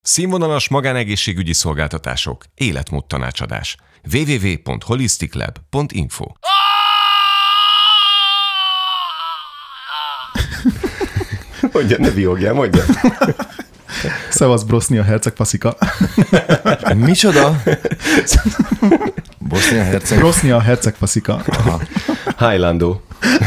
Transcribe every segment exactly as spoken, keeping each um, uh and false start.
Színvonalas magánegészségügyi szolgáltatások, életmód tanácsadás. double-u double-u double-u pont holistic lab pont info. Mondja, ne biogjál, mondja. Szevasz, Bosznia Herceg Faszika. Micsoda? Bosznia Herceg? Bosznia Herceg Faszika. Highlando.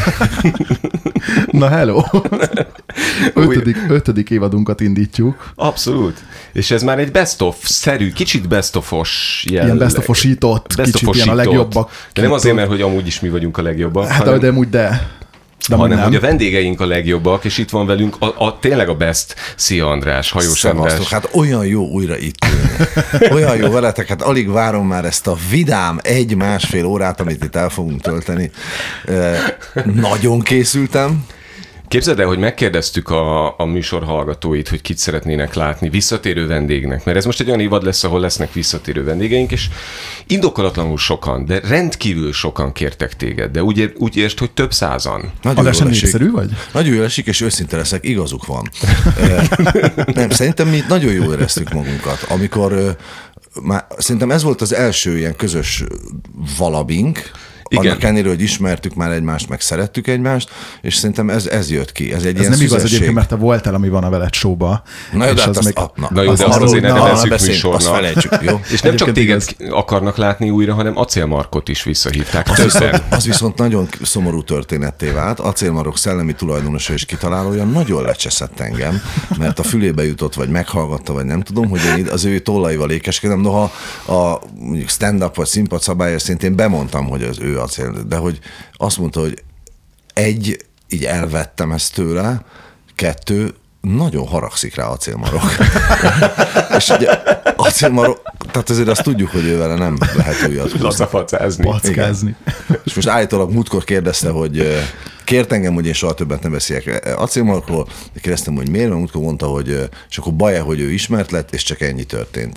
Na hello! Ötödik, ötödik évadunkat indítjuk. Abszolút. És ez már egy best-of-szerű, kicsit best-of-os jelleg. Ilyen best-of-osított, best kicsit ilyen a legjobbak. De nem azért, mert hogy amúgy is mi vagyunk a legjobbak. Hát hanem... de amúgy de. De hanem, nem. hogy a vendégeink a legjobbak, és itt van velünk a, a tényleg a best. Szia András, Hajós Szevasztok, András. hát olyan jó újra itt ülni. Olyan jó veletek, hát alig várom már ezt a vidám egy-másfél órát, amit itt el fogunk tölteni. Nagyon készültem. Képzeld el, hogy megkérdeztük a, a műsor hallgatóit, hogy kit szeretnének látni visszatérő vendégnek, mert ez most egy olyan évad lesz, ahol lesznek visszatérő vendégeink, és indokolatlanul sokan, de rendkívül sokan kértek téged, de úgy, ér, úgy értsd, hogy több százan. András, nem népszerű vagy? Nagyon jól esik, és őszinte leszek, igazuk van. Nem, szerintem mi nagyon jól éreztük magunkat, amikor már, szerintem ez volt az első ilyen közös valabink, igen. Annak ennél, hogy ismertük már egymást, meg szerettük egymást, és szerintem ez, ez jött ki. Ez egy ez ilyen nem igaz szüzesség. egyébként, mert te voltál, ami van a veled showba. Na jó, de hát azt, még... a, na, na jó, az de azt azért ne nevezzük műsornak. Azt felejtsük, jó? És nem csak téged igaz. akarnak látni újra, hanem Acélmarkot is visszahívták. Az viszont, az viszont nagyon szomorú történetté vált. Acélmarok szellemi tulajdonosa és kitalálója nagyon lecseszett engem, mert a fülébe jutott, vagy meghallgatta, vagy nem tudom, hogy én az ő tollaival ékeskedem. Noha a mondjuk stand-up vagy színpad szabálya szerint én bemondtam, hogy az ő acél, de hogy azt mondta, hogy egy, így elvettem ezt tőle, kettő, nagyon haragszik rá Acélmarok. És ugye Acélmarok, tehát azért azt tudjuk, hogy ő vele nem lehet újat húzni. Laszafacázni. Packázni. És most állítólag múltkor kérdezte, hogy kért engem, hogy én soha többet nem beszéljek Acélmarokról, de kérdeztem, hogy miért, mert múltkor mondta, hogy és akkor baj, hogy ő ismert lett, és csak ennyi történt.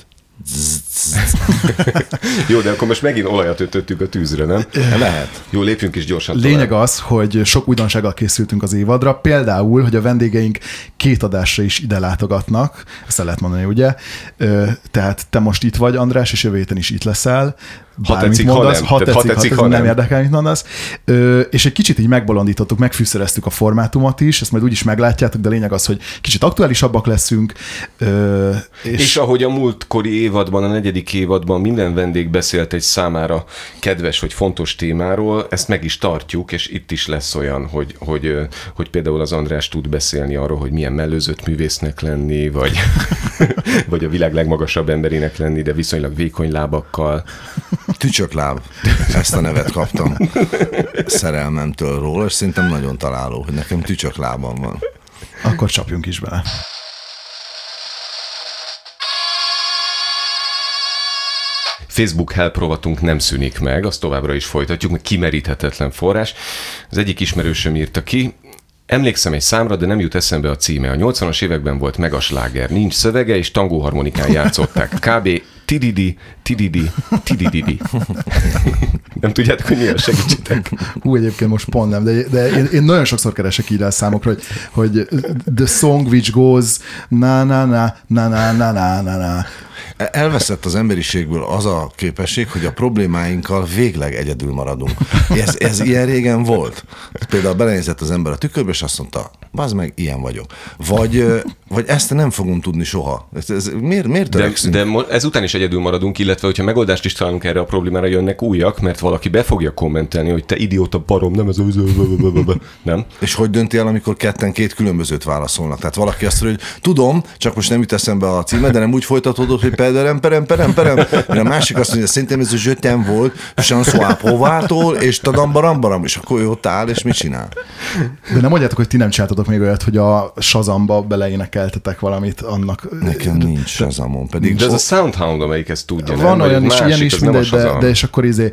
Jó, de akkor most megint olajat ötöttük a tűzre, nem? Lehet. Jó, lépjünk is gyorsan Lényeg tovább. az, hogy sok újdonsággal készültünk az évadra, például, hogy a vendégeink két adásra is ide látogatnak, ezt el lehet mondani, ugye? Tehát te most itt vagy, András, és jövő héten is itt leszel. Ha tetszik, mondasz, ha tetszik, ha tetszik, ha nem érdekel, mit mondasz. Ö, és egy kicsit így megbolondítottuk, megfűszereztük a formátumot is, ezt majd úgyis meglátjátok, de lényeg az, hogy kicsit aktuálisabbak leszünk. Ö, és... és ahogy a múltkori évadban, a negyedik évadban minden vendég beszélt egy számára kedves vagy fontos témáról, ezt meg is tartjuk, és itt is lesz olyan, hogy, hogy, hogy például az András tud beszélni arról, hogy milyen mellőzött művésznek lenni, vagy, vagy a világ legmagasabb emberének lenni, de viszonylag vékony lábakkal. Tücsökláb. Ezt a nevet kaptam szerelmemtől róla, és szerintem nagyon találó, hogy nekem tücsöklábam van. Akkor csapjunk is bele. Facebook help rovatunk nem szűnik meg, azt továbbra is folytatjuk, mert kimeríthetetlen forrás. Az egyik ismerősöm írta ki, emlékszem egy számra, de nem jut eszembe a címe. A nyolcvanas években volt megasláger, nincs szövege, és tangóharmonikán játszották. Kb. Tididi, tididi, tidididi. Nem tudjátok, hogy milyen, segítsetek. Hú, egyébként most pont nem, de, de én, én nagyon sokszor keresek írás számokra, hogy, hogy the song which goes na na na na na na na na na. Elveszett az emberiségből az a képesség, hogy a problémáinkkal végleg egyedül maradunk. Ez, ez ilyen régen volt. Például belenézett az ember a tükörbe, és azt mondta, bazd meg, ilyen vagyok. Vagy, vagy ezt nem fogom tudni soha. Ez, ez, miért miért törekszünk? De, de ezután is egyedül maradunk, illetve hogyha megoldást is találunk erre a problémára, jönnek újak, mert valaki be fogja kommentelni, hogy te idióta barom, nem ez a... Nem? És hogy dönti el, amikor ketten két különbözőt válaszolnak? Tehát valaki azt mondja, hogy tudom, csak most nem jut eszembe a címe, de nem úgy folytatódott, hogy perem, perem, perem, perem. A másik azt mondja, szerintem ez a zsötem volt, Jean-Sois Hovától, és tadam, baram, baram, és akkor ő ott áll, és mit csinál? De nem mondjátok, hogy ti nem csináltatok még olyat, hogy a Shazamba beleénekeltetek valamit annak. Nekem nincs Shazamon, pedig... De ez a Soundhound, amelyik ezt tudja, van nem? olyan is, másik, ilyen is, mindegy, de, de, de és akkor izé...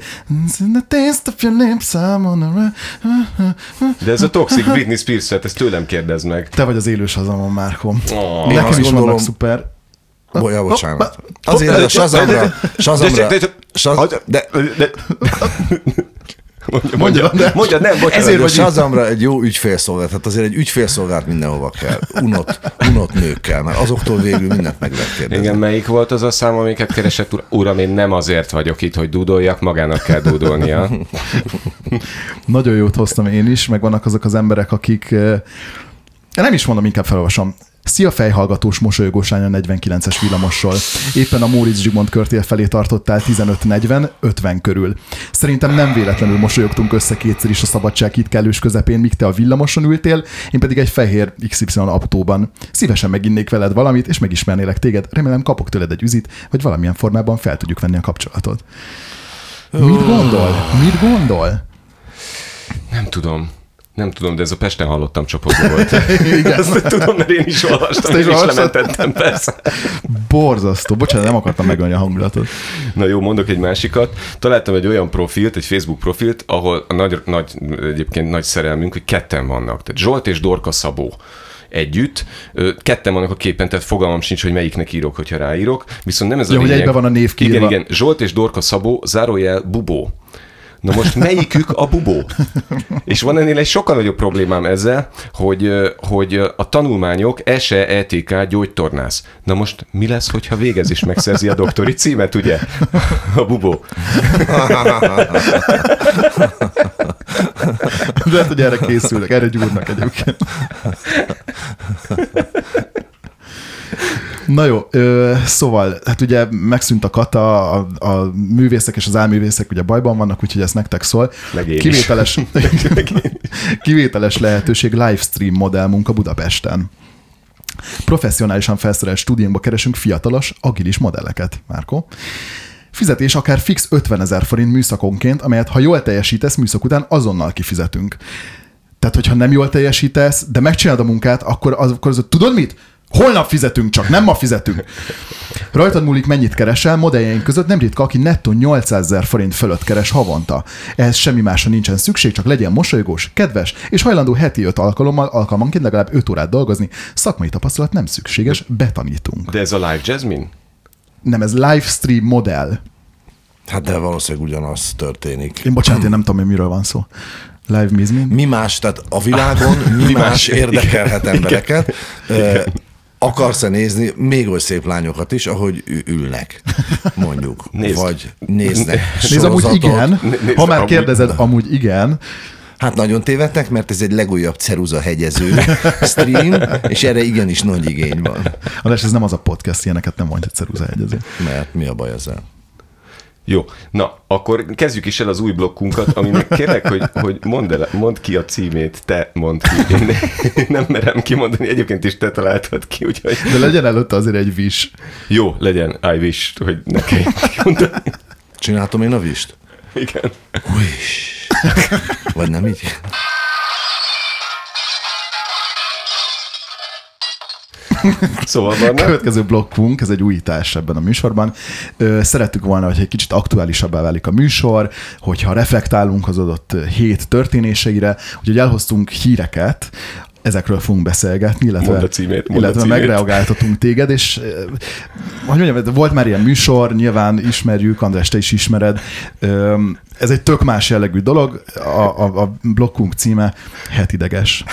De ez a Toxic Britney Spears, ez tőlem kérdezd meg. Te vagy az élő Shazamon, Márkom. Oh. Nekem is gondolom, vannak szuper... Boja, bocsánat. Azért a Shazamra... Shazamra... De... Mondja, mondja, mondja, mondja nem, bocsánat. Ezért vagy Shazamra egy jó ügyfélszolgálat, hát azért egy ügyfélszolgálat mindenhova kell. Unott, unott nőkkel, mert azoktól végül mindent meg lehet kérdezni. Igen, melyik volt az a szám, amiket keresett? Uram, én nem azért vagyok itt, hogy dúdoljak, magának kell dúdolnia. Nagyon jót hoztam én is, meg vannak azok az emberek, akik, nem is mondom, inkább felolvasom. Szia fejhallgatós, mosolygós lány a negyvenkilences villamossal. Éppen a Móricz Zsigmond körtér felé tartottál tizenöt negyven ötven körül. Szerintem nem véletlenül mosolyogtunk össze kétszer is a szabadság itt kellős közepén, míg te a villamoson ültél, én pedig egy fehér iksz ipszilon autóban. Szívesen meginnék veled valamit, és megismernélek téged. Remélem kapok tőled egy üzit, vagy valamilyen formában fel tudjuk venni a kapcsolatot. Mit gondol? Mit gondol? Nem tudom. Nem tudom, de ez a Pesten hallottam csoportban volt. Igen. Ezt tudom, mert én is olvastam, én is lementettem, persze. Borzasztó. Bocsánat, nem akartam megölni a hangulatot. Na jó, mondok egy másikat. Találtam egy olyan profilt, egy Facebook profilt, ahol a nagy, nagy, egyébként nagy szerelmünk, hogy ketten vannak. Tehát Zsolt és Dorka Szabó együtt. Ketten vannak a képen, tehát fogalmam sincs, hogy melyiknek írok, hogyha ráírok. Viszont nem ez a ja, lényeg. Hogy egyben van a név kiírva. Igen, igen. Zsolt és Dorka Szabó, zárójel Bubó. Na most melyikük a bubó? És van ennél egy sokkal nagyobb problémám ezzel, hogy, hogy a tanulmányok es e e té ká gyógytornász. Na most mi lesz, hogyha végez és megszerzi a doktori címet, ugye? A bubó. De lehet, hogy erre készülnek, erre gyúrnak egyébként. Na jó, ö, szóval, hát ugye megszűnt a kata, a, a művészek és az álművészek ugye bajban vannak, úgyhogy ez nektek szól. Kivételes, kivételes lehetőség livestream modellmunka Budapesten. Professzionálisan felszerelt stúdiónkba keresünk fiatalos, agilis modelleket, Márko. Fizetés akár fix ötvenezer forint műszakonként, amelyet ha jól teljesítesz, műszak után azonnal kifizetünk. Tehát, hogyha nem jól teljesítesz, de megcsinálod a munkát, akkor az, akkor az tudod mit? Holnap fizetünk csak, nem ma fizetünk. Rajtad múlik, mennyit keresel, modelljeink között nem ritka, aki nettó nyolcszázezer forint fölött keres havonta. Ehhez semmi másra nincsen szükség, csak legyen mosolygós, kedves, és hajlandó heti öt alkalommal, alkalmanként legalább öt órát dolgozni. Szakmai tapasztalat nem szükséges, betanítunk. De ez a Live Jasmine? Nem, ez livestream modell. Hát de valószínűleg ugyanaz történik. Én bocsánat, én nem tudom, hogy miről van szó. Live Mizmin? Mi más, tehát a világon mi, mi más, más érdekelhet embereket. Igen. Akarsz-e nézni még oly szép lányokat is, ahogy ülnek, mondjuk, Nézd. vagy néznek Nézd, amúgy igen, Nézd, ha már amúgy... kérdezed, amúgy igen. Hát nagyon tévedtek, mert ez egy legújabb ceruza hegyező stream, és erre igenis nagy igény van. András, ez nem az a podcast, ilyeneket nem mondja ceruza hegyező. Mert mi a baj ezzel? Jó, na, akkor kezdjük is el az új blokkunkat, aminek kérlek, hogy, hogy mondd, el, mondd ki a címét, te mondd ki. Én, én nem merem kimondani, egyébként is te találtad ki, úgyhogy... De legyen előtte azért egy wish. Jó, legyen, I wish, hogy ne kelljen kimondani. Csináltam én a wish-t? Igen. Wish. Vagy nem így? Szóval van. Következő blokkunk, ez egy újítás ebben a műsorban. Szerettük volna, hogy egy kicsit aktuálisabbá válik a műsor, hogyha reflektálunk az adott hét történéseire, úgyhogy elhoztunk híreket, ezekről fogunk beszélgetni, illetve, címét, illetve megreagáltatunk téged, és hogy mondjam, volt már ilyen műsor, nyilván ismerjük, András, te is ismered. Ez egy tök más jellegű dolog, a, a, a blokkunk címe Hetideges.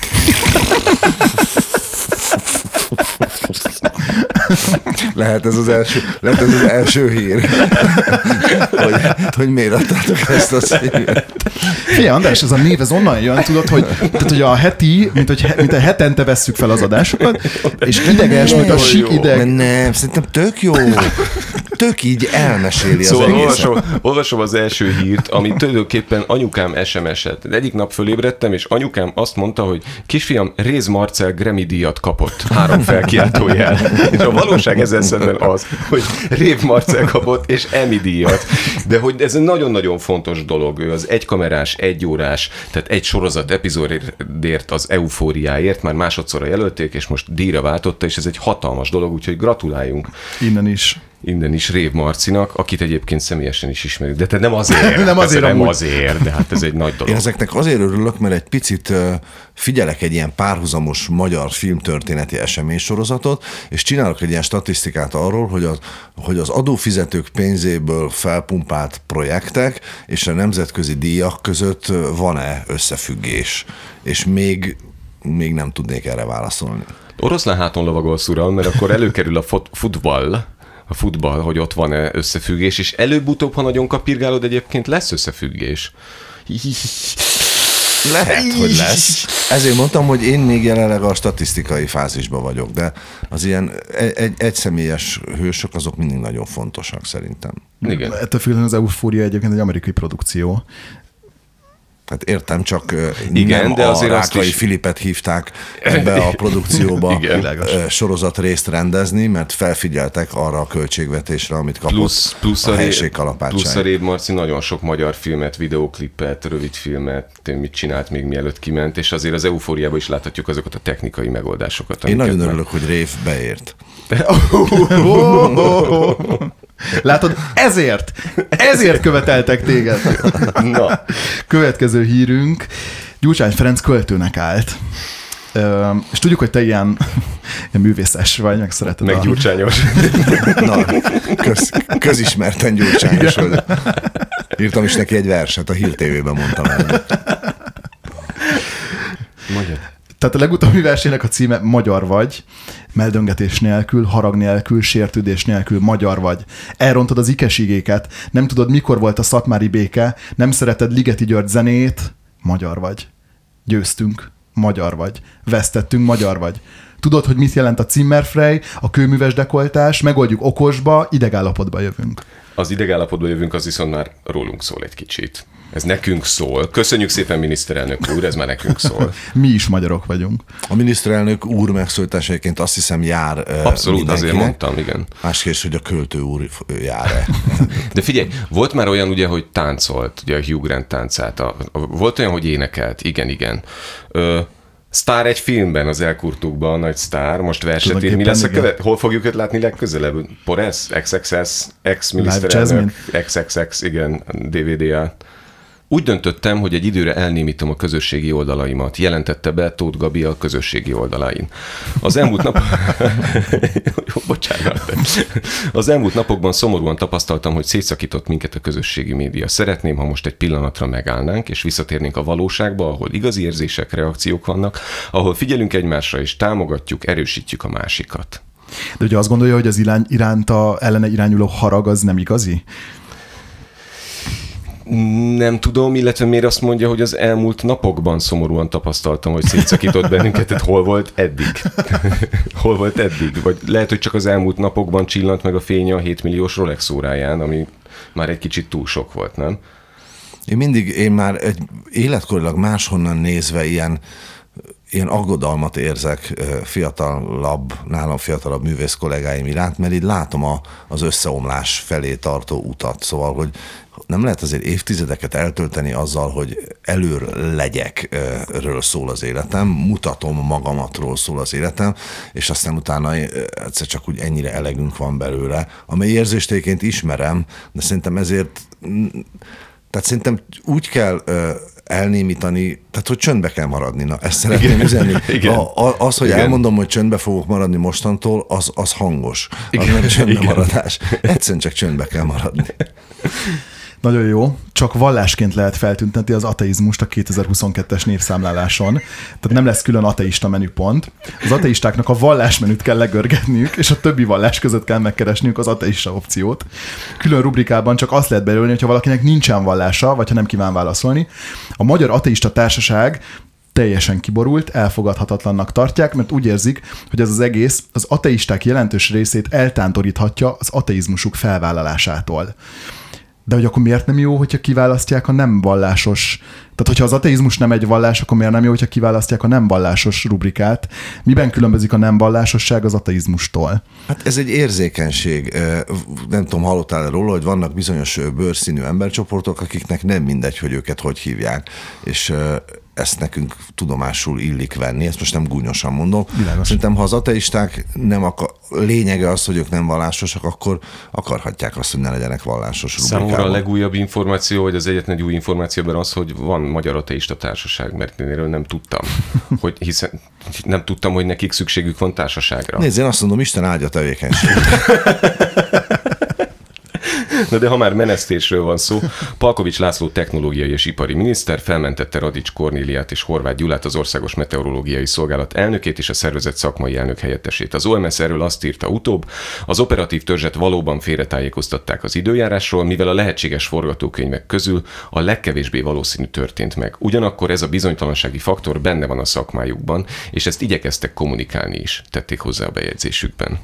Lehet ez az első, lehet ez az első hír, hogy, hogy miért adtátok ezt a címet. Figyelj, András, ez a név, ez onnan jön, tudod, hogy, tehát, hogy a heti, mint hogy, mint a hetente vesszük fel az adásokat, és ideges, mint a sík ideg. Nem, szerintem tök jó. Tök így elmeséli szóval az egészet. Olvasom, olvasom az első hírt, ami tulajdonképpen anyukám es em es-et. Egyik nap fölébredtem, és anyukám azt mondta, hogy kisfiam, Réz Marcel Grammy díjat kapott. Három felkiáltójel. És a valóság ezzel szemben az, hogy Rév Marcel kapott, és Emmy díjat. De hogy ez egy nagyon-nagyon fontos dolog. Ő az egykamerás, egyórás, tehát egy sorozat epizódért az eufóriáért már másodszorra jelölték, és most díjra váltotta, és ez egy hatalmas dolog, úgyhogy gratuláljunk. Innen is. Innen is Rév Marcinak, akit egyébként személyesen is ismerünk. De te nem azért, nem azért, nem azért, de hát ez egy nagy dolog. Én ezeknek azért örülök, mert egy picit figyelek egy ilyen párhuzamos magyar filmtörténeti eseménysorozatot, és csinálok egy ilyen statisztikát arról, hogy az, hogy az adófizetők pénzéből felpumpált projektek és a nemzetközi díjak között van-e összefüggés. És még, még nem tudnék erre válaszolni. Oroszlán háton lovagolsz, uram, mert akkor előkerül a fut- futball, a futball, hogy ott van-e összefüggés, és előbb-utóbb, ha nagyon kapirgálod, egyébként lesz összefüggés. Lehet, hogy lesz. Ezért mondtam, hogy én még jelenleg a statisztikai fázisban vagyok, de az ilyen egy, egyszemélyes hősök azok mindig nagyon fontosak szerintem. Igen. Ettől függően az Euphoria egyébként egy amerikai produkció. Hát értem, csak igen, nem de azért a azt Rákai is... Filipet hívták ebbe a produkcióba igen. sorozat részt rendezni, mert felfigyeltek arra a költségvetésre, amit kapott plusz, plusz a, a helység kalapácsány. Plusz a Rév Marci nagyon sok magyar filmet, videóklipet, rövidfilmet, mit csinált még mielőtt kiment, és azért az Eufóriában is láthatjuk azokat a technikai megoldásokat. Én nagyon meg... örülök, hogy Rév beért. Látod, ezért, ezért követeltek téged. Na. Következő hírünk, Gyurcsány Ferenc költőnek állt. Ö, és tudjuk, hogy te ilyen, ilyen művészes vagy, meg szereted. Meg a... gyurcsányos. Na, köz, közismerten gyurcsányos vagy. Írtam is neki egy verset, a Hír té vében mondtam el. Magyar. Tehát a legutóbbi versének a címe Magyar vagy, meldöngetés nélkül, harag nélkül, sértődés nélkül, magyar vagy. Elrontod az ikesigéket, nem tudod, mikor volt a szatmári béke, nem szereted Ligeti György zenét, magyar vagy. Győztünk, magyar vagy. Vesztettünk, magyar vagy. Tudod, hogy mit jelent a Zimmerfrei, a kőműves dekoltás, megoldjuk okosba, idegállapotba jövünk. Az idegállapotba jövünk, az viszont már rólunk szól egy kicsit. Ez nekünk szól. Köszönjük szépen, miniszterelnök úr, ez már nekünk szól. Mi is magyarok vagyunk. A miniszterelnök úr megszólításaként azt hiszem jár abszolút, mindenkinek. azért mondtam, igen. Másképp, hogy a költő úr jár-e. De figyelj, volt már olyan ugye, hogy táncolt, ugye a Hugh Grant táncát. A, a, volt olyan, hogy énekelt, igen, igen. Ö, Sztár egy filmben, az Elkurtukban, a nagy sztár, most verset ír. Mi lesz a követ? Hol fogjuk őt látni legközelebb? Poresz? iksz iksz es? Ex-miniszterelnök? iksz iksz iksz, igen, dé vé dé-á. Úgy döntöttem, hogy egy időre elnémítom a közösségi oldalaimat, jelentette be Tóth Gabi a közösségi oldalain. Az elmúlt nap... Bocsánat. Az elmúlt napokban szomorúan tapasztaltam, hogy szétszakított minket a közösségi média. Szeretném, ha most egy pillanatra megállnánk, és visszatérnénk a valóságba, ahol igazi érzések, reakciók vannak, ahol figyelünk egymásra, és támogatjuk, erősítjük a másikat. De ugye azt gondolja, hogy az irány, iránta ellene irányuló harag az nem igazi? Nem tudom, illetve miért azt mondja, hogy az elmúlt napokban szomorúan tapasztaltam, hogy szétszakított bennünket, tehát hol volt eddig? Hol volt eddig? Vagy lehet, hogy csak az elmúlt napokban csillant meg a fénye a hétmilliós Rolex óráján, ami már egy kicsit túl sok volt, nem? Én mindig, én már egy életkorilag máshonnan nézve ilyen, ilyen aggodalmat érzek fiatalabb, nálam fiatalabb művész kollégáim iránt, mert így látom a, az összeomlás felé tartó utat. Szóval, hogy nem lehet azért évtizedeket eltölteni azzal, hogy előr legyekről szól az életem, mutatom magamatról szól az életem, és aztán utána egyszer csak úgy ennyire elegünk van belőle, amely érzéstéként ismerem, de szerintem ezért, tehát szerintem úgy kell elnémítani, tehát hogy csöndbe kell maradni. Na, ezt szeretném üzenni. A, a, az, hogy Igen. elmondom, hogy csöndbe fogok maradni mostantól, az, az hangos. Az nem csöndbe maradás. Egyszerűen csak csöndbe kell maradni. Nagyon jó, csak vallásként lehet feltüntetni az ateizmust a kétezer-huszonkettes névszámláláson. Tehát nem lesz külön ateista menüpont. Az ateistáknak a vallásmenüt kell legörgetniük, és a többi vallás között kell megkeresniük az ateista opciót. Külön rubrikában csak azt lehet belőlni, hogyha valakinek nincsen vallása, vagy ha nem kíván válaszolni. A Magyar Ateista Társaság teljesen kiborult, elfogadhatatlannak tartják, mert úgy érzik, hogy ez az egész az ateisták jelentős részét eltántoríthatja az ateizmusuk felvállalásától. De hogy akkor miért nem jó, hogyha kiválasztják a nem vallásos, tehát hogyha az ateizmus nem egy vallás, akkor miért nem jó, hogyha kiválasztják a nem vallásos rubrikát? Miben különbözik a nem vallásosság az ateizmustól? Hát ez egy érzékenység. Nem tudom, hallottál róla, hogy vannak bizonyos bőrszínű embercsoportok, akiknek nem mindegy, hogy őket hogy hívják. És ezt nekünk tudomásul illik venni, ezt most nem gúnyosan mondom. Világos. Szerintem, ha az ateisták nem akar, lényege az, hogy ők nem vallásosak, akkor akarhatják azt, hogy ne legyenek vallásos rubrikában. Számomra a legújabb információ, vagy az egyetlen egy új információban az, hogy van Magyar Ateista Társaság, mert én erről nem tudtam. Hogy hiszen nem tudtam, hogy nekik szükségük van társaságra. Nézd, én azt mondom, Isten áldja tevékenységet. Na de ha már menesztésről van szó, Palkovics László technológiai és ipari miniszter felmentette Radics Kornéliát és Horváth Gyulát, az Országos Meteorológiai Szolgálat elnökét és a szervezet szakmai elnök helyettesét. Az o em es erről azt írta utóbb, az operatív törzset valóban félretájékoztatták az időjárásról, mivel a lehetséges forgatókönyvek közül a legkevésbé valószínű történt meg. Ugyanakkor ez a bizonytalansági faktor benne van a szakmájukban, és ezt igyekeztek kommunikálni is, tették hozzá a bejegyzésükben.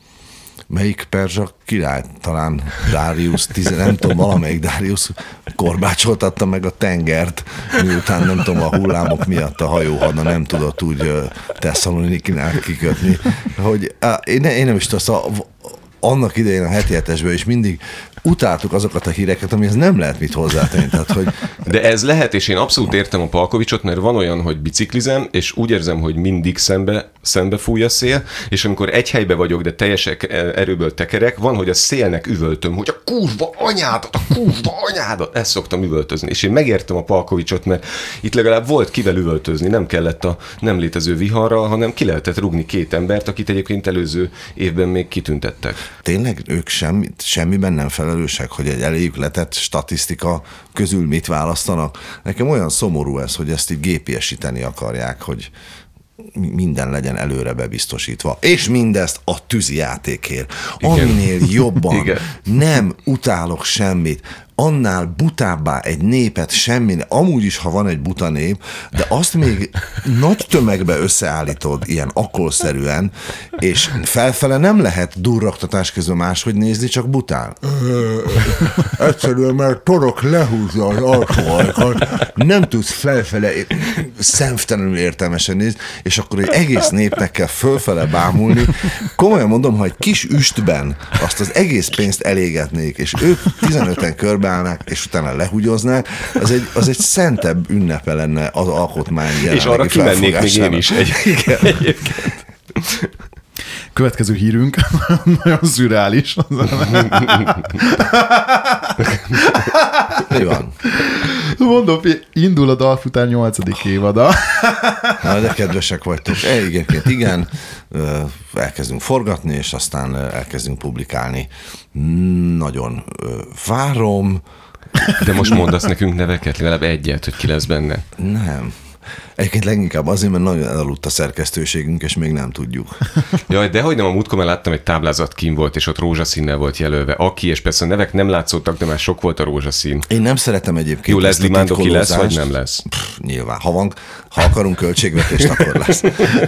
Melyik perzsa király? Talán Darius, tizen, nem tudom, valamelyik Darius korbácsoltatta meg a tengert, miután nem tudom, a hullámok miatt a hajóhadna nem tudott úgy Tesszalonikinál kikötni, hogy én, én nem is tudom, annak idején a heti hetesben is mindig utáltuk azokat a híreket, amihez nem lehet mit hozzátenni. Tehát, hogy... De ez lehet, és én abszolút értem a Palkovicsot, mert van olyan, hogy biciklizem, és úgy érzem, hogy mindig szembe, szembe fúj a szél, és amikor egy helybe vagyok, de teljes erőből tekerek, van, hogy a szélnek üvöltöm, hogy a kurva anyádat, a kurva anyádat, ezt szoktam üvöltözni. És én megértem a Palkovicsot, mert itt legalább volt kivel üvöltözni, nem kellett a nem létező viharral, hanem ki lehetett rúgni két embert, akit egyébként előző évben még kitüntettek. Tényleg ők semmi, semmiben nem felelősek, hogy egy eléjük letett statisztika közül mit választanak. Nekem olyan szomorú ez, hogy ezt így gépiesíteni akarják, hogy minden legyen előre bebiztosítva. És mindezt a tűzijátékért. Aminél jobban Igen. nem utálok semmit, annál butábbá egy népet semmi, amúgy is, ha van egy buta nép, de azt még nagy tömegbe összeállítod ilyen akkolszerűen, és felfele nem lehet durraktatás közben máshogy nézni, csak bután. Egyszerűen, mert torok lehúzza az alsó ajkat, nem tudsz felfele szemtelenül értelmesen nézni, és akkor egy egész népnek kell fölfele bámulni. Komolyan mondom, ha egy kis üstben azt az egész pénzt elégetnék, és ők tizenöten körbe állnák, és utána lehugyoznák, az egy, az egy szentebb ünnepe lenne az alkotmány jelenlegi és arra kimennék még én is. Egy, igen. Egyébként. Következő hírünk nagyon szürreális. Mi van? Mondom, indul a Dalfutár nyolcadik évada. Na, de kedvesek vagytok. E, igen, igen, elkezdünk forgatni, és aztán elkezdünk publikálni. Nagyon várom. De most mondasz nekünk neveket, legalább egyet, hogy ki lesz benne. Nem. Egyébként leginkább azért, mert nagyon elaludt a szerkesztőségünk, és még nem tudjuk. Jaj, dehogy nem, a múltkor már láttam, egy táblázat kín volt, és ott rózsaszínnel volt jelölve. Aki, és persze a nevek nem látszottak, de már sok volt a rózsaszín. Én nem szeretem egyébként. Jó, Leslie Mandoki lesz, vagy nem lesz? Pff, nyilván. Ha, van, ha akarunk költségvetést, akkor lesz.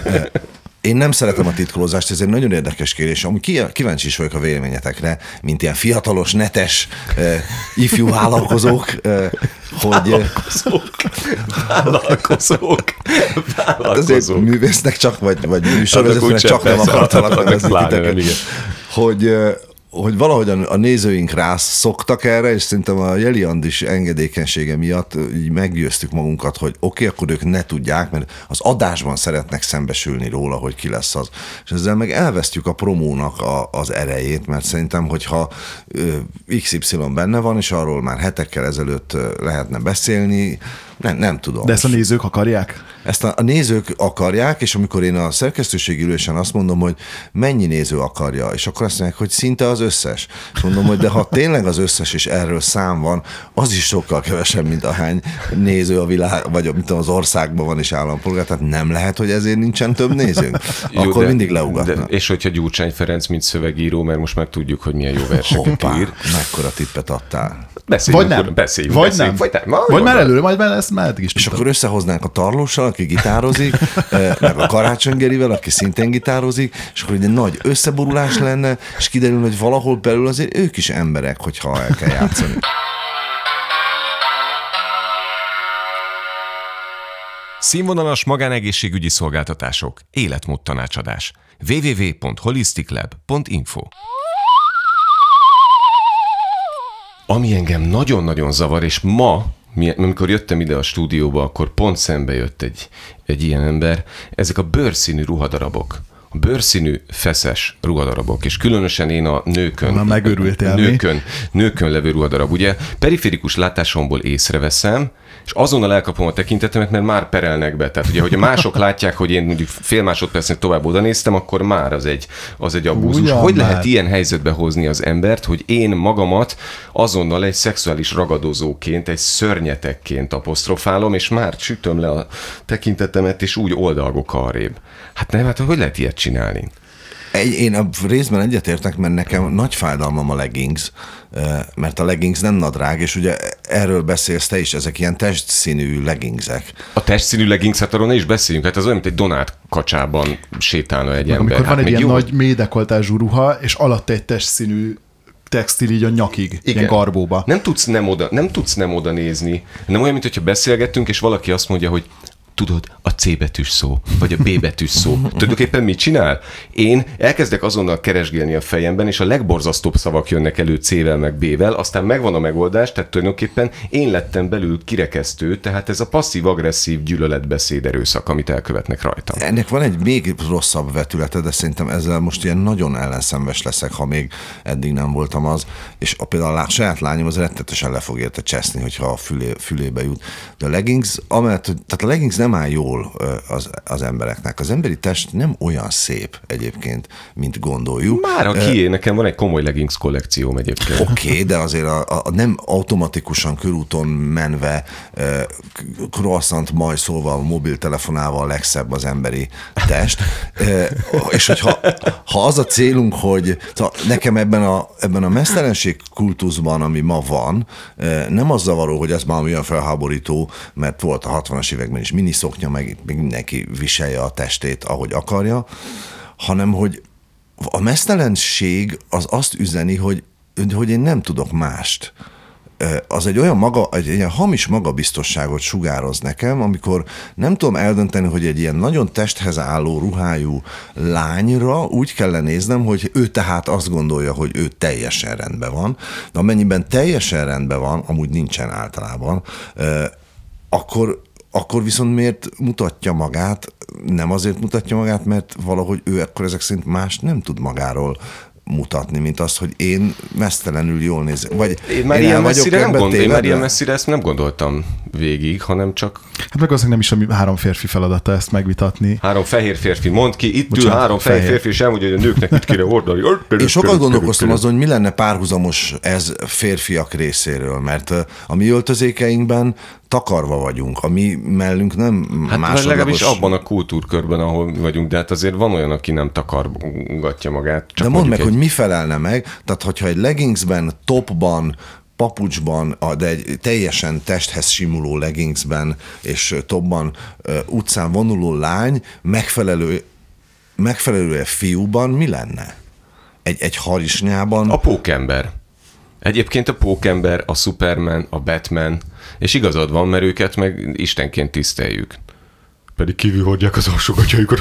Én nem szeretem a titkolózást, ez egy nagyon érdekes kérdés. Amúgy kíváncsi is vagyok a véleményetekre, mint ilyen fiatalos, netes, uh, ifjú vállalkozók, uh, hogy... Vállalkozók. Vállalkozók. Vállalkozók. Azért művésznek csak, vagy, vagy műsorvezetőnek csak nem akartalak nevezni hogy... Uh, hogy valahogy a nézőink rá szoktak erre, és szerintem a Jeli Andis engedékenysége miatt így meggyőztük magunkat, hogy oké, okay, akkor ők ne tudják, mert az adásban szeretnek szembesülni róla, hogy ki lesz az. És ezzel meg elvesztjük a promónak a, az erejét, mert szerintem, hogyha iksz ipszilon benne van, és arról már hetekkel ezelőtt lehetne beszélni, nem, nem tudom. De ezt a nézők akarják? Ezt a, a nézők akarják, és amikor én a szerkesztőségi ülésen azt mondom, hogy mennyi néző akarja, és akkor azt mondják, hogy szinte az összes. És mondom, hogy de ha tényleg az összes, és erről szám van, az is sokkal kevesebb, mint ahány néző a világ, vagy mint az országban van is állampolgár, tehát nem lehet, hogy ezért nincsen több nézőnk. Jó, akkor de, mindig leugatnak. És hogyha Gyurcsány Ferenc, mint szövegíró, mert most már tudjuk, hogy milyen jó verseket Hoppá, ír. mekkora tippet adtál. Beszéljünk, vagy nem. Beszéljünk, vagy beszéljünk, nem. Vagy, nem. vagy, vagy már előre, majd már ezt már is. És akkor összehoznánk a Tarlóssal, aki gitározik, meg a Karácsony Gerivel, aki szintén gitározik, és akkor egy nagy összeborulás lenne, és kiderül, hogy valahol belül azért ők is emberek, hogyha el kell játszani. Színvonalas magánegészségügyi szolgáltatások, életmód tanácsadás. double-u double-u double-u pont holistic lab pont info. Ami engem nagyon-nagyon zavar, és ma amikor jöttem ide a stúdióba, akkor pont szembe jött egy, egy ilyen ember. Ezek a bőrszínű ruhadarabok. A bőrszínű, feszes ruhadarabok, és különösen én a nőkön, Na, megörültél nőkön, nőkön levő ruhadarab. Ugye periférikus látásomból észreveszem, és azonnal elkapom a tekintetemet, mert már perelnek be. Tehát ugye, hogy mások látják, hogy én mondjuk fél másodpercnek tovább oda néztem, akkor már az egy, az egy abúzus. Ugyan hogy már. lehet ilyen helyzetbe hozni az embert, hogy én magamat azonnal egy szexuális ragadozóként, egy szörnyetekként apostrofálom, és már sütöm le a tekintetemet, és úgy oldalgok arrébb. Hát nem, hát hogy lehet ilyet csinálni? Egy, én a részben egyetértek, mert nekem nagy fájdalmam a leggings, mert a leggings nem nadrág, és ugye erről beszélsz te is, ezek ilyen testszínű leggingsek. A testszínű leggings, hát arról ne is beszéljünk, hát az olyan, mint egy donát kacsában sétálna egy Meg ember. amikor Hát van egy ilyen jó, nagy mélydekoltázsú ruha, és alatt egy testszínű textil így a nyakig, igen. Ilyen garbóba. Nem tudsz nem, oda, nem tudsz nem oda nézni. Nem olyan, mint hogyha beszélgettünk, és valaki azt mondja, hogy tudod, a C betűs szó, vagy a B betűs szó. Tulajdonképpen mit csinál? Én elkezdek azonnal keresgélni a fejemben, és a legborzasztóbb szavak jönnek elő C-vel, meg B-vel, aztán megvan a megoldás, tehát tulajdonképpen én lettem belül kirekesztő, tehát ez a passzív-agresszív gyűlöletbeszéd erőszak, amit elkövetnek rajtam. Ennek van egy még rosszabb vetülete, de szerintem ezzel most ilyen nagyon ellenszenves leszek, ha még eddig nem voltam az, és a, például a saját lányom az rettetesen le fog érte cseszni, hogyha a fülé, fülébe jut. De a leggings, amellett, tehát a leggings nem áll jól az, az embereknek. Az emberi test nem olyan szép egyébként, mint gondoljuk. Már a kié, nekem van egy komoly leggings kollekcióm egyébként. Oké, okay, de azért a, a nem automatikusan körúton menve croissant majszolva, mobiltelefonával legszebb az emberi test. És hogyha ha az a célunk, hogy szóval nekem ebben a, ebben a mesztelenség kultuszban, ami ma van, nem az zavaró, hogy ez már olyan felháborító, mert volt a hatvanas években is miniszoknya, meg, meg mindenki viselje a testét, ahogy akarja, hanem hogy a mesztelenség az azt üzeni, hogy, hogy én nem tudok mást. Az egy olyan maga, egy ilyen hamis magabiztosságot sugároz nekem, amikor nem tudom eldönteni, hogy egy ilyen nagyon testhez álló ruhájú lányra úgy kell néznem, hogy ő tehát azt gondolja, hogy ő teljesen rendben van, de amennyiben teljesen rendben van, amúgy nincsen általában, akkor akkor viszont miért mutatja magát, nem azért mutatja magát, mert valahogy ő akkor ezek szerint más nem tud magáról mutatni, mint az, hogy én mesztelenül jól nézek. Vagy én már, én ilyen, messzire nem gond, én már ilyen messzire ezt nem gondoltam végig, hanem csak... Hát meg azért nem is a három férfi feladata ezt megvitatni. Három fehér férfi, mondd ki, itt Bocsánat, ül három fehér, fehér férfi, és elmondja, hogy a nőknek mit kéne hordani. Én sokat gondolkoztam azon, hogy mi lenne párhuzamos ez férfiak részéről, mert a mi öltözékeinkben takarva vagyunk, a mi mellünk nem hát másodlagos... legalábbis abban a kultúrkörben, ahol vagyunk, de hát azért van olyan, aki nem takargatja magát. Csak de mondd meg, egy... hogy mi felelne meg, tehát hogyha egy leggingsben, topban, papucsban, de egy teljesen testhez simuló leggingsben és topban utcán vonuló lány megfelelő, megfelelő fiúban mi lenne? Egy, egy harisnyában? A pókember. Egyébként a pókember, a Superman, a Batman, és igazad van, mert őket meg istenként tiszteljük. Pedig kívül hordják az alsógatjaikat.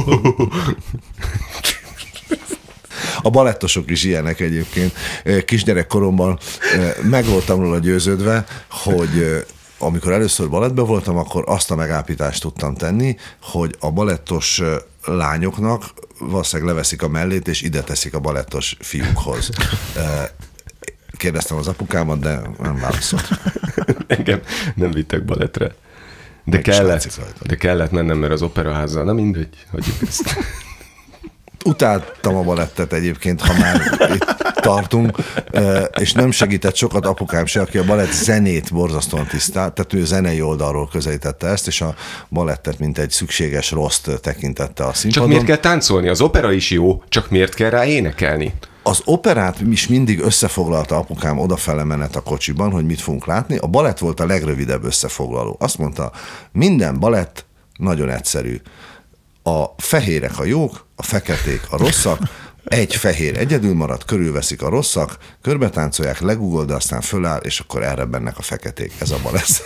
A balettosok is ilyenek egyébként. Kisgyerekkoromban meg voltam róla győződve, hogy amikor először balettben voltam, akkor azt a megállapítást tudtam tenni, hogy a balettos lányoknak valószínűleg leveszik a mellét, és ide teszik a balettos fiúkhoz. Kérdeztem az apukámat, de nem válaszolt. Engem nem vittek balettre. De kellett, de kellett mennem, mert az operaházzal, na mindegy, hagyjuk ezt. Utáltam a balettet egyébként, ha már itt tartunk, és nem segített sokat apukám se, aki a balett zenét borzasztóan tisztelt, tehát ő zenei oldalról közelítette ezt, és a balettet mint egy szükséges rossz tekintette a színpadon. Csak miért kell táncolni? Az opera is jó, csak miért kell rá énekelni? Az operát is mindig összefoglalta apukám odafele menet a kocsiban, hogy mit fogunk látni. A balett volt a legrövidebb összefoglaló. Azt mondta, minden balett nagyon egyszerű. A fehérek a jók, a feketék a rosszak, egy fehér egyedül marad, körülveszik a rosszak, körbetáncolják, legugol, de aztán föláll, és akkor elrebbennek a feketék. Ez a balett.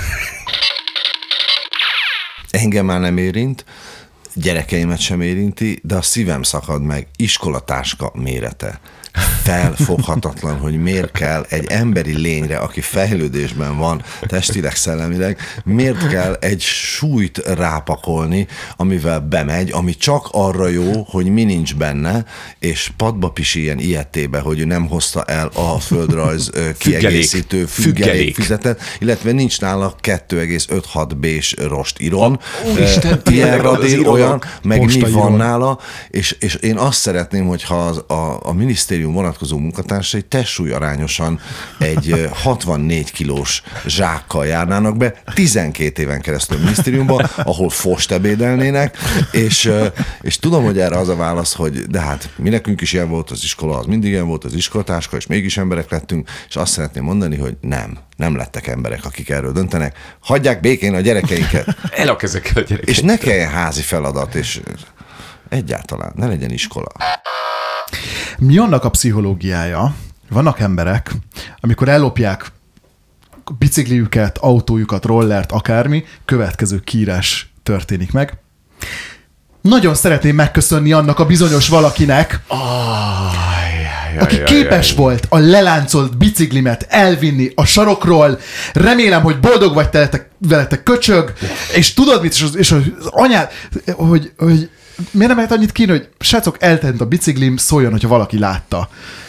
Engem már nem érint, gyerekeimet sem érinti, de a szívem szakad meg, iskolatáska mérete. felfoghatatlan, hogy miért kell egy emberi lényre, aki fejlődésben van, testileg, szellemileg, miért kell egy súlyt rápakolni, amivel bemegy, ami csak arra jó, hogy mi nincs benne, és padba pisiljen ilyettébe, hogy ő nem hozta el a földrajz kiegészítő függelék füzetet, illetve nincs nála kettő egész ötvenhat B-s rostíron. Úristen, Radél olyan, meg mi van nála, és, és én azt szeretném, hogyha az, a, a minisztérium vonatkozó munkatársai testsúlyarányosan egy hatvannégy kilós zsákkal járnának be tizenkét éven keresztül a minisztériumban, ahol fost ebédelnének, és, és tudom, hogy erre az a válasz, hogy de hát mi nekünk is ilyen volt az iskola, az mindig ilyen volt az iskolatáska, és mégis emberek lettünk, és azt szeretném mondani, hogy nem, nem lettek emberek, akik erről döntenek. Hagyják békén a gyerekeinket. El a kezekkel a gyerekeinket. És ne kelljen házi feladat, és egyáltalán ne legyen iskola. Mi annak a pszichológiája? Vannak emberek, amikor ellopják bicikliüket, autójukat, rollert, akármi, következő kiírás történik meg. Nagyon szeretném megköszönni annak a bizonyos valakinek, Ajj, aki jaj, képes jaj. volt a leláncolt biciklimet elvinni a sarokról. Remélem, hogy boldog vagy te veletek, köcsög, és tudod mit, és az, és az anyád, hogy, hogy miért nem lehet annyit kínni, hogy srácok, eltent a biciklim, szóljon, hogyha valaki látta.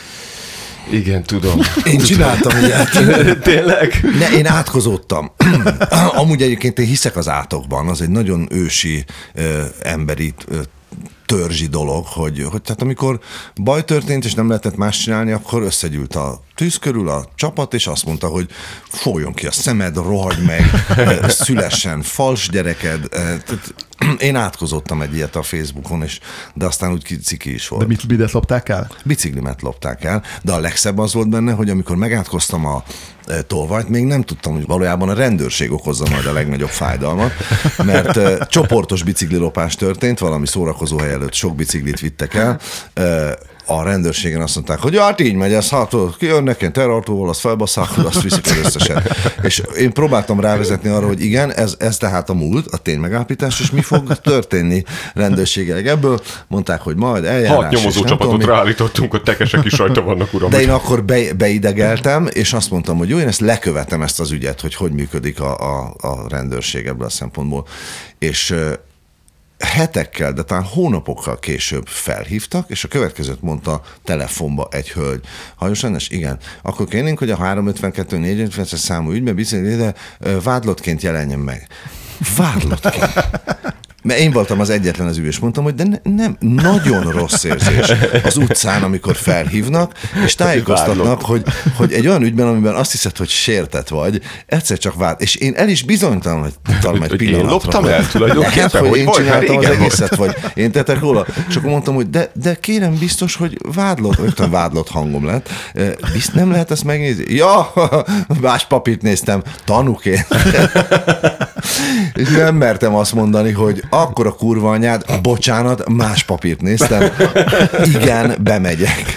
Igen, tudom. Én csináltam ilyet. Tényleg? Ne, én átkozódtam. Amúgy egyébként én hiszek az átokban, az egy nagyon ősi, ö, emberi, ö, törzsi dolog, hogy, hogy tehát amikor baj történt, és nem lehetett más csinálni, akkor összegyűlt a tűz körül a csapat, és azt mondta, hogy folyjon ki a szemed, rohagy meg, szülessen fals gyereked. Tehát én átkozottam egy ilyet a Facebookon, és, de aztán úgy ciki is volt. De mit, mit lopták el? Biciklimet lopták el, de a legszebb az volt benne, hogy amikor megátkoztam a tolvajt, még nem tudtam, hogy valójában a rendőrség okozza majd a legnagyobb fájdalmat, mert uh, csoportos biciklilopás történt, valami szórakozó hely előtt sok biciklit vittek el, uh, a rendőrségen azt mondták, hogy hát így megy ez, hát kijönnek ilyen terrautóval, azt felbasszák, azt viszik el összesen. És én próbáltam rávezetni arra, hogy igen, ez, ez tehát a múlt, a ténymegállapítás, és mi fog történni rendőrségileg ebből. Mondták, hogy majd eljárás. Hat nyomozó csapatot ráállítottunk, hogy tekesek is rajta vannak, uram. De én akkor be, beidegeltem, és azt mondtam, hogy jó, én ezt lekövetem, ezt az ügyet, hogy hogy működik a, a, a rendőrség ebből a szempontból. És hetekkel, de talán hónapokkal később felhívtak, és a következőt mondta telefonba egy hölgy. Hajós András, igen, akkor kérnénk, hogy a háromszázötvenkettő négyszázötvenöt számú ügyben bizony, de vádlottként jelenjen meg. Vádlottként. Mert én voltam az egyetlen az ügyes, mondtam, hogy de ne, nem, nagyon rossz érzés az utcán, amikor felhívnak, és tájékoztatnak, hogy, hogy egy olyan ügyben, amiben azt hiszed, hogy sértett vagy, egyszer csak vád, és én el is bizonytalan, hogy talán egy pillanatra. Én loptam el tulajdonképpen, hogy, hogy én vagy, csináltam az igen, egészet, vagy én tettek róla. És akkor mondtam, hogy de, de kérem biztos, hogy vádlott, rögtön vádlott hangom lett. Bizt nem lehet ezt megnézni? Ja, más papírt néztem, tanúként. És nem mertem azt mondani, hogy akkor a kurva anyád, bocsánat, más papírt néztem. Igen, bemegyek.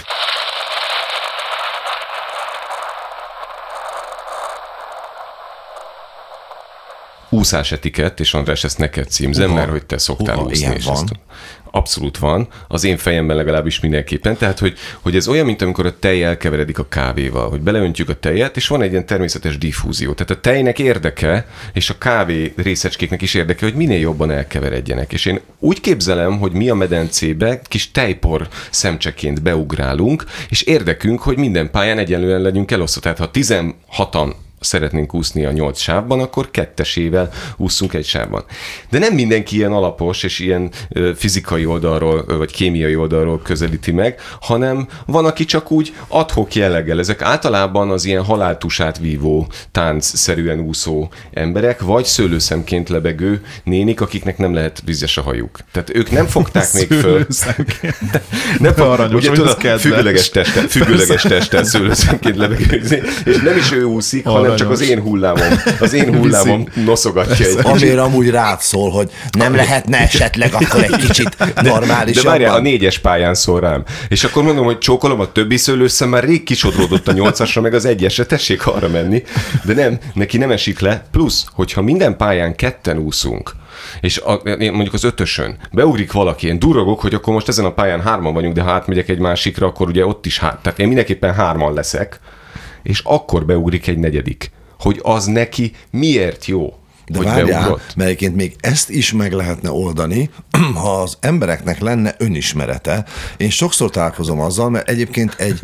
Úszás etikett, és András, ezt neked címzem, Uha. mert hogy te szoktál Uha, úszni. ilyen És van. ezt abszolút van, az én fejemben legalábbis mindenképpen, tehát hogy, hogy ez olyan, mint amikor a tej elkeveredik a kávéval, hogy beleöntjük a tejet, és van egy ilyen természetes diffúzió. Tehát a tejnek érdeke, és a kávé részecskéknek is érdeke, hogy minél jobban elkeveredjenek. És én úgy képzelem, hogy mi a medencébe kis tejpor szemcseként beugrálunk, és érdekünk, hogy minden pályán egyenlően legyünk elosztva. Tehát ha tizenhatan szeretnénk úszni a nyolc sávban, akkor kettesével ússzunk egy sávban. De nem mindenki ilyen alapos és ilyen ö, fizikai oldalról, ö, vagy kémiai oldalról közelíti meg, hanem van, aki csak úgy ad-hoc jelleggel. Ezek általában az ilyen haláltusát vívó, táncszerűen úszó emberek, vagy szőlőszemként lebegő nénik, akiknek nem lehet vízes a hajuk. Tehát ők nem fogták még föl. Nem fog, ugye tudod, függőleges testtel, függőleges testtel szőlőszemként lebegő, és nem is ő úszik, hanem hanem csak az én hullámom. Az én hullámom noszogatja egy Amire amúgy rád szól, hogy nem lehetne esetleg akkor egy kicsit normálisabban. De várjál, a négyes pályán szól rám. És akkor mondom, hogy csókolom, a többi szőlőszem már rég kisodródott a nyolcasra, meg az egyesre, tessék arra menni. De nem, neki nem esik le. Plusz, hogyha minden pályán ketten úszunk, és a, mondjuk az ötösön beugrik valaki, én durrogok, hogy akkor most ezen a pályán hárman vagyunk, de ha átmegyek egy másikra, akkor ugye ott is hár, tehát én mindenképpen hárman leszek, és akkor beugrik egy negyedik, hogy az neki miért jó. De várjál, mert egyébként még ezt is meg lehetne oldani, ha az embereknek lenne önismerete. Én sokszor találkozom azzal, mert egyébként egy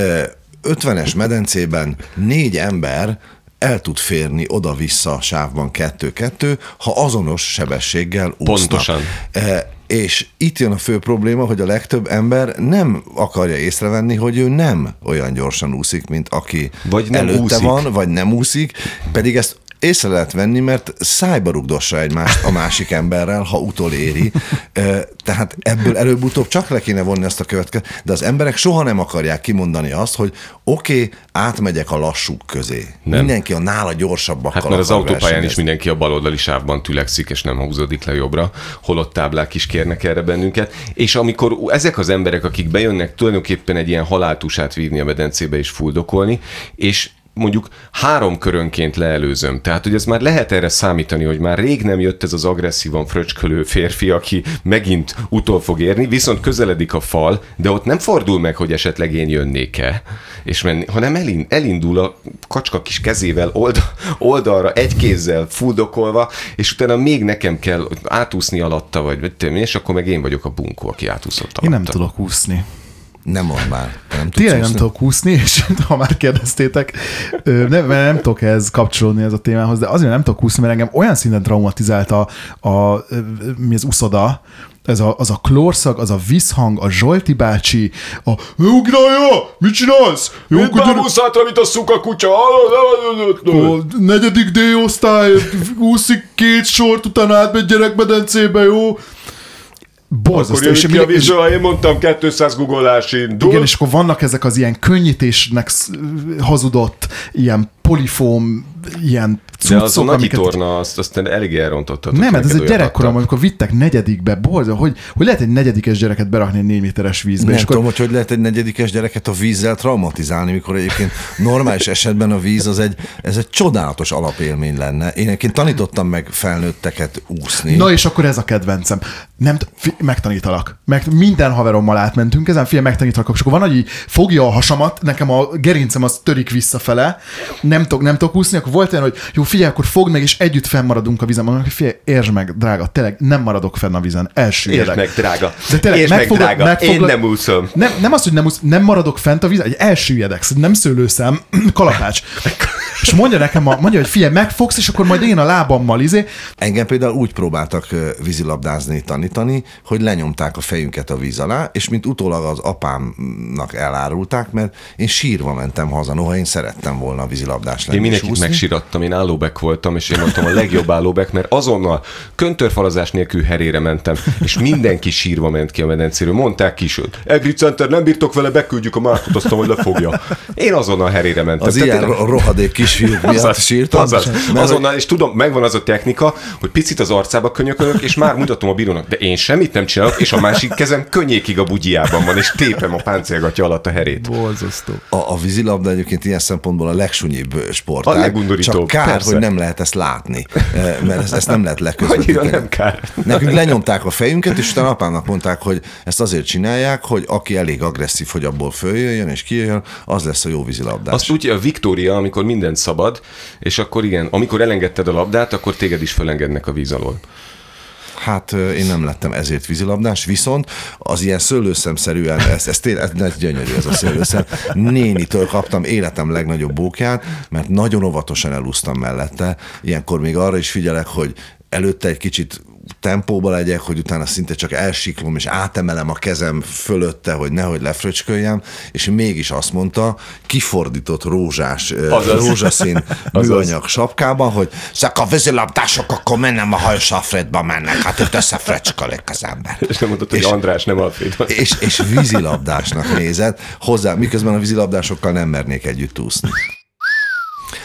ötvenes medencében négy ember el tud férni oda-vissza sávban kettő-kettő, ha azonos sebességgel úsznak. Pontosan. E, és itt jön a fő probléma, hogy a legtöbb ember nem akarja észrevenni, hogy ő nem olyan gyorsan úszik, mint aki vagy nem előtte úszik. van, vagy nem úszik, pedig ezt észre lehet venni, mert szájba rugdossa egymást a másik emberrel, ha utoléri. Tehát ebből előbb-utóbb csak le kéne vonni ezt a következőt, de az emberek soha nem akarják kimondani azt, hogy oké, okay, átmegyek a lassúk közé. Nem. Mindenki a nála gyorsabbakkal. Hát mert az autópályán is mindenki a baloldali sávban tülekszik, és nem húzódik le jobbra. Holott táblák is kérnek erre bennünket. És amikor ezek az emberek, akik bejönnek tulajdonképpen egy ilyen haláltusát vívni a medencébe és fuldokolni, és mondjuk három körönként leelőzöm. Tehát, hogy ez már lehet erre számítani, hogy már rég nem jött ez az agresszívan fröcskölő férfi, aki megint utol fog érni, viszont közeledik a fal, de ott nem fordul meg, hogy esetleg én jönnék-e, és menni, hanem elindul a kacska kis kezével oldal, oldalra, egy kézzel fuldokolva, és utána még nekem kell átúszni alatta, vagy és akkor meg én vagyok a bunkó, aki átúszott alatta. Én nem tudok úszni. Nem mond már. Nem Tényleg nem tudok úszni, és ha már kérdeztétek, nem, nem tudok ehhez kapcsolódni ez a témához, de azért nem tudok úszni, mert engem olyan szinten traumatizált a, a mi az uszoda, ez a, az a klórszag, az a visszhang, a Zsolti bácsi, a ugrálja, mit csinálsz? Mit bábuszáltra, mint a szuka kutya? A negyedik D-osztály úszik két sort, utána átmegy gyerekmedencébe, jó? Borzasztó. Akkor jön ki a vízről, én mondtam kétszáz googolás indul. Igen, és akkor vannak ezek az ilyen könnyítésnek hazudott, ilyen polifóm, ilyen cuccok, de az a nagy amiket... torna, azt aztán elég elrontottatok. Nem, ez egy gyerekkorom, amikor vittek negyedikbe, borzasztó, hogy, hogy lehet egy negyedikes gyereket berakni egy négy méteres vízbe. Nem és tudom, akkor... hogy, hogy lehet egy negyedikes gyereket a vízzel traumatizálni, mikor egyébként normális esetben a víz az egy, ez egy csodálatos alapélmény lenne. Én egyébként tanítottam meg felnőtteket úszni. Na és akkor ez a kedvencem. Nem t- fi- megtanítalak. Meg minden haverommal átmentünk ezen, figyelj, megtanítalak. És akkor van, hogy fogja a hasamat, nekem a gerincem az törik visszafele, nem tudok, nem tudok úszni, akkor volt olyan, hogy jó, figyelj, akkor fogd meg, és együtt fennmaradunk a vízen. Mondom, hogy figyelj, értsd meg, drága, tényleg nem maradok fenn a vízen, elsüllyedek. Értsd meg, drága. De tényleg, Értsd meg, drága, megfogla... én nem úszom. Nem, nem az, hogy nem, úsz, nem maradok fent a vízen, egy elsüllyedek, nem szőlőszem, kalapács. És mondja nekem, a, mondja, hogy figyelj, megfogsz, és akkor majd én a lábammal izé. Engem például úgy próbáltak vízilabdázni, tanítani, hogy lenyomták a fejünket a víz alá, és mint utólag az apámnak elárulták, mert én sírva mentem haza, noha én szerettem volna a vízilabdás lenni. Én mindenkit megsírattam, én állóbek voltam, és én mondtam a legjobb állóbek, mert azonnal köntörfalazás nélkül herére mentem, és mindenki sírva ment ki a medencéről. Mondták kisölt. Egri Center, nem bírtok vele, beküldjük a Márkot, aztán, hogy lefogja. Én azonnal herére mentem. Az ilyen rohadék kisfiúk miatt sírtam. Azaz, azonnal, és tudom, megvan az a technika, hogy picit az arcába könyökölök, és már mutatom a bírónak, de én semmit nem csinálok, és a másik kezem könnyékig a bugyjában van, és tépem a páncélgatja alatt a herét. Borzasztó. A, a vízilabda egyébként ilyen szempontból a legsunyibb sportág. A legundorítóbb. Csak kár, persze. hogy nem lehet ezt látni, mert ezt, ezt nem lehet leközvetíteni. Annyira nem kár. Nekünk lenyomták a fejünket, és utána apámnak mondták, hogy ezt azért csinálják, hogy aki elég agresszív, hogy abból följöjjön és kijöjjön, az lesz a jó vízilabdás. Azt úgy, a Viktória, amikor minden szabad, és akkor igen, amikor elengedted a labdát, akkor téged is fölengednek a víz alól. Hát én nem lettem ezért vízilabdás, viszont az ilyen szőlőszemszerűen, ez, ez tényleg ez gyönyörű ez a szőlőszem, nénitől kaptam életem legnagyobb bókját, mert nagyon óvatosan elúsztam mellette. Ilyenkor még arra is figyelek, hogy előtte egy kicsit tempóba legyek, hogy utána szinte csak elsiklom, és átemelem a kezem fölötte, hogy nehogy lefröcsköljem, és mégis azt mondta, kifordított rózsás, azaz. rózsaszín műanyag sapkában, hogy csak a vízilabdások akkor mennem a hajsafrétba mennek, hát itt összefröcskölik az ember. És nem mondtad, hogy András, nem Alfred. És, és vízilabdásnak nézett hozzá, miközben a vízilabdásokkal nem mernék együtt úszni.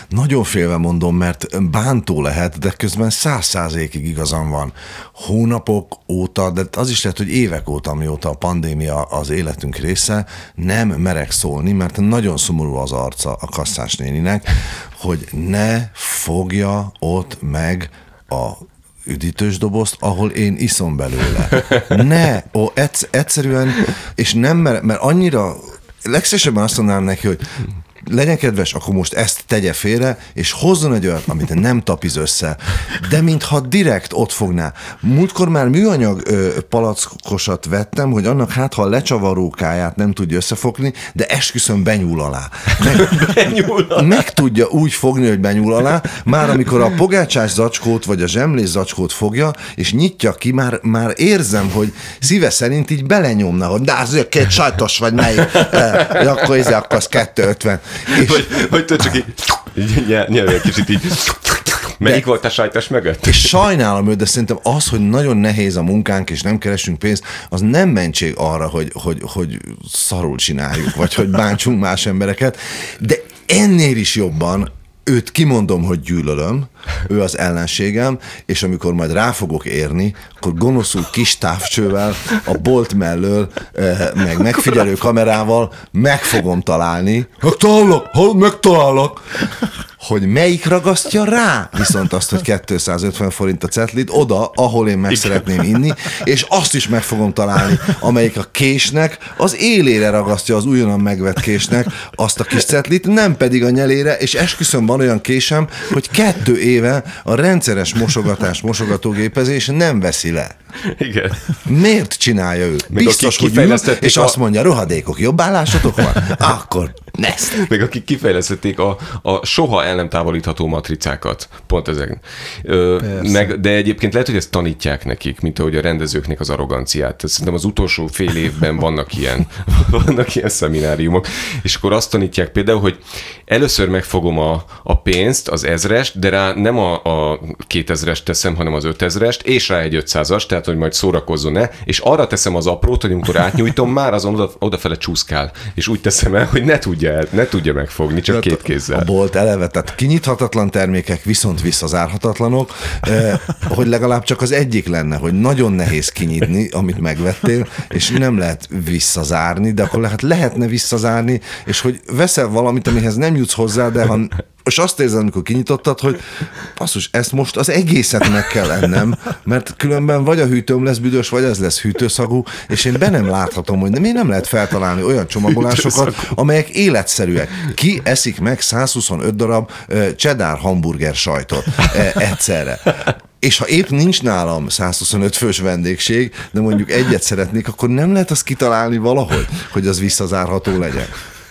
nagyon félve mondom, mert bántó lehet, de közben száz százalékig igazam van. Hónapok óta, de az is lehet, hogy évek óta, mióta a pandémia az életünk része, nem merek szólni, mert nagyon szomorú az arca a kasszás néninek, hogy ne fogja ott meg a üdítős dobozt, ahol én iszom belőle. Ne! Ó, egyszerűen, és nem mer, mert annyira, legszívesebben azt mondanám neki, hogy legyen kedves, akkor most ezt tegye félre, és hozzon egy olyat, amit nem tapiz össze. De mintha direkt ott fogná. Múltkor már műanyag ö, palackosat vettem, hogy annak hát, ha a lecsavarókáját nem tudja összefogni, de esküszöm benyúl alá. Meg, benyúl alá. Meg tudja úgy fogni, hogy benyúl alá, már amikor a pogácsás zacskót, vagy a zsemlés zacskót fogja, és nyitja ki, már, már érzem, hogy szíve szerint így belenyomna, hogy de azért két sajtos vagy melyik, e, akkor ez akkor az kettő ötven. És... Hogy, hogy tudod csak így, így nyelv egy kicsit így, melyik de, volt a sajtos mögött? És sajnálom őt, de szerintem az, hogy nagyon nehéz a munkánk, és nem keresünk pénzt, az nem mentség arra, hogy, hogy, hogy szarul csináljuk, vagy hogy bántsunk más embereket, de ennél is jobban őt kimondom, hogy gyűlölöm, ő az ellenségem, és amikor majd rá fogok érni, akkor gonoszul kis távcsővel, a bolt mellől, meg megfigyelő kamerával meg fogom találni. Megtalálok, hol megtalálok? Hogy melyik ragasztja rá viszont azt, hogy kétszázötven forint a cetlit oda, ahol én meg igen. szeretném inni, és azt is meg fogom találni, amelyik a késnek az élére ragasztja az újonnan megvett késnek azt a kis cetlit, nem pedig a nyelére, és esküszöm van olyan késem, hogy kettő éve a rendszeres mosogatás, mosogatógépezés nem veszi le. Igen. Miért csinálja ő? Meg biztos, hogy ül, és a... azt mondja, rohadékok, jobb állásotok van? Akkor Nest. Meg akik kifejlesztették a, a soha el nem távolítható matricákat. Pont ezek. Ö, meg, de egyébként lehet, hogy ezt tanítják nekik, mint ahogy a rendezőknek az arroganciát. Szerintem az utolsó fél évben vannak ilyen, vannak ilyen szemináriumok, és akkor azt tanítják például, hogy először megfogom a, a pénzt, az ezrest, de rá nem a, a kétezrest teszem, hanem az ötezrest, és rá egy ötszázas, tehát hogy majd szórakozzon-e, és arra teszem az aprót, hogy amikor átnyújtom, már azon oda, odafele csúszkál, és úgy teszem el, hogy ne tudja el, ne tudja megfogni, csak két kézzel. A bolt eleve, tehát kinyithatatlan termékek, viszont visszazárhatatlanok, eh, hogy legalább csak az egyik lenne, hogy nagyon nehéz kinyitni, amit megvettél, és nem lehet visszazárni, de akkor lehet, lehetne visszazárni, és hogy veszel valamit, amihez nem jutsz hozzá, de ha és azt érzed, amikor kinyitottad, hogy basszus, ezt most az egészet meg kell ennem, mert különben vagy a hűtőm lesz büdös, vagy az lesz hűtőszagú, és én be nem láthatom, hogy miért nem lehet feltalálni olyan csomagolásokat, amelyek életszerűek. Ki eszik meg százhuszonöt darab uh, cheddar hamburger sajtot uh, egyszerre? És ha épp nincs nálam százhuszonöt fős vendégség, de mondjuk egyet szeretnék, akkor nem lehet azt kitalálni valahogy, hogy az visszazárható legyen.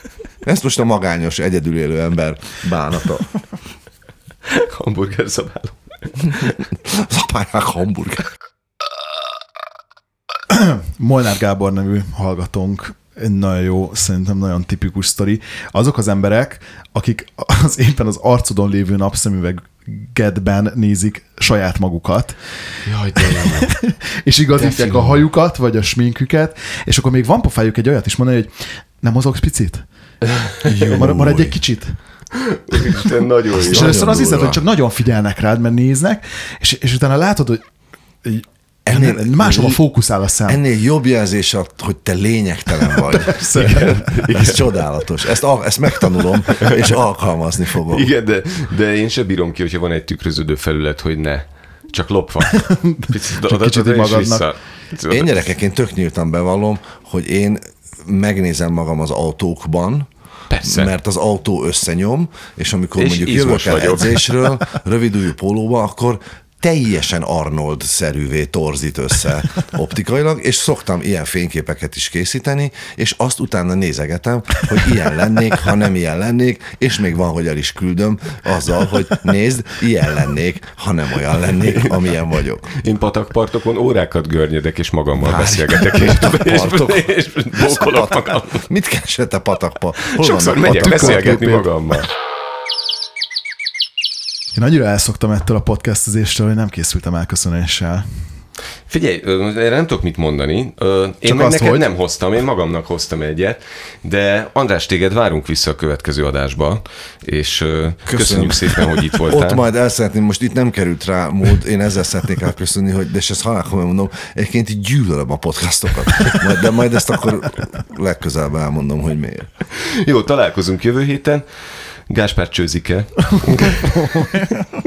Ez most a magányos, egyedül élő ember bánata. Hamburger szabáló. Szabálják hamburger. Molnár Gábor nevű hallgatónk, egy nagyon jó, szerintem nagyon tipikus sztori. Azok az emberek, akik az éppen az arcodon lévő napszemüvegedben nézik saját magukat. Jaj, de jó. És igazítják a hajukat, vagy a sminküket, és akkor még van pofájuk egy olyat is mondani, hogy nem mozogsz picit? Mar- maradj egy kicsit. Isten, nagyon jó. És először az hiszed, hogy csak nagyon figyelnek rád, mert néznek, és, és utána látod, hogy ennél, máshova fókuszál a szám. Ennél jobb jelzés, hogy te lényegtelen vagy. Igen, igen. Ez csodálatos. Ezt, ezt megtanulom, és alkalmazni fogom. Igen, de, de én sem bírom ki, hogyha van egy tükröződő felület, hogy ne. Csak lopva. Picit csak kicsit magadnak. Én gyerekeként tök nyíltan bevallom, hogy én megnézem magam az autókban, persze. Mert az autó összenyom, és amikor és mondjuk jövök el edzésről, rövidújú pólóba, akkor teljesen Arnold-szerűvé torzít össze optikailag, és szoktam ilyen fényképeket is készíteni, és azt utána nézegetem, hogy ilyen lennék, ha nem ilyen lennék, és még van, hogy el is küldöm azzal, hogy nézd, ilyen lennék, ha nem olyan lennék, amilyen vagyok. Én patakpartokon órákat görnyedek, és magammal Várj. beszélgetek, és, és, és bókolok magam. Mit keresett a patakpa? Hol Sokszor megyek beszélgetni magammal. Én annyira elszoktam ettől a podcastezéstől, hogy nem készültem elköszönéssel. Figyelj, erre nem tudok mit mondani. Én Csak meg azt, neked hogy... nem hoztam, én magamnak hoztam egyet, de András, téged várunk vissza a következő adásba, és Köszönöm. köszönjük szépen, hogy itt voltál. Ott majd el szeretném, most itt nem került rá mód, én ezzel szeretnék elköszönni, hogy, de ezt halálkomolyan mondom, egyébként így gyűlölöm a podcastokat, majd, de majd ezt akkor legközelebb elmondom, hogy miért. Jó, találkozunk jövő héten. Gáspár csőzik-e?